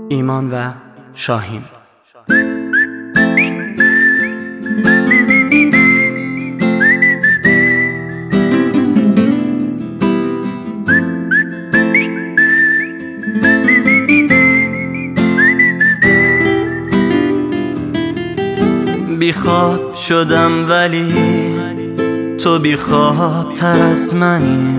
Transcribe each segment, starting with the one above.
ایمان و شاهین. بیخواب شدم ولی تو بیخواب تر از منی.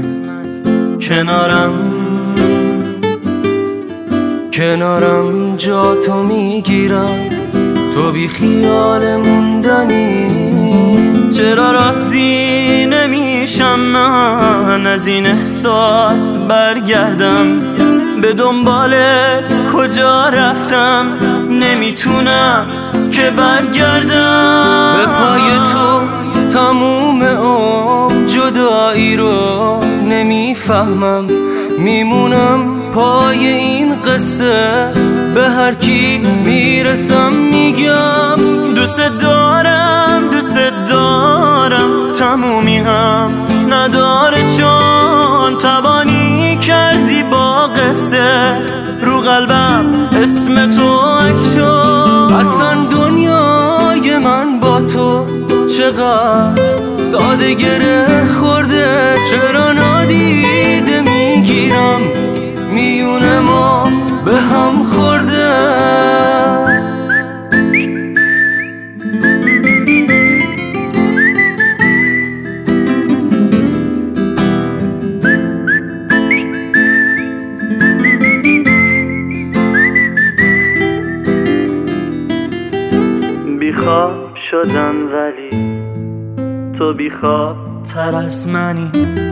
کنارم جا تو میگیرم، تو بی خیال موندنی. چرا راضی نمیشم من از این احساس برگردم؟ به دنبالت کجا رفتم نمیتونم که برگردم. به پای تو تموم عمر جدایی رو نمیفهمم، میمونم پای این قصه. به هر کی میرسم میگم دوست دارم تمومی هم نداره، چون تبانی کردی با قصه رو قلبم اسم تو اکشو. اصلا دنیای من با تو چقدر ساده گره خورده، چرا نادیده میگیرم میونه ما به هم خورده. بیخواب شدم ولی تو بیخواب تر از منی.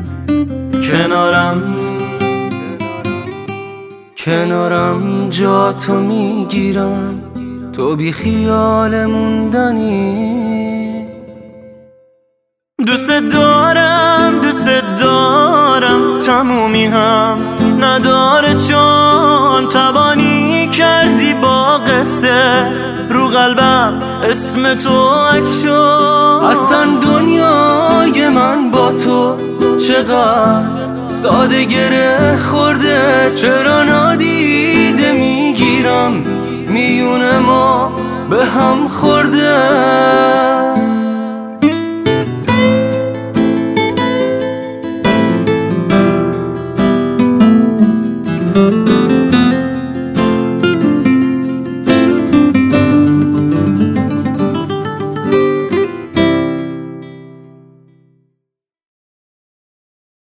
کنارم جا تو میگیرم، تو بی خیال موندنی. دوست دارم تمومی هم نداره، چون تبانی کردی با قصه رو قلبم اسم تو اکشو. اصلا دنیای من با تو چقدر ساده گره خورده، چرا نادیده میگیرم میونه ما به هم خورده.